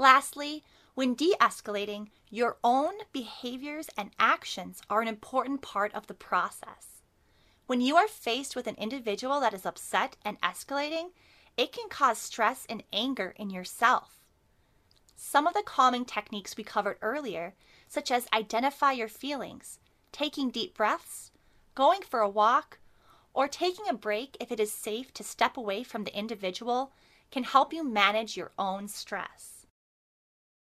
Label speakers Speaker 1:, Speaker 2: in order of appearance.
Speaker 1: Lastly, when de-escalating, your own behaviors and actions are an important part of the process. When you are faced with an individual that is upset and escalating, it can cause stress and anger in yourself. Some of the calming techniques we covered earlier, such as identify your feelings, taking deep breaths, going for a walk, or taking a break if it is safe to step away from the individual, can help you manage your own stress.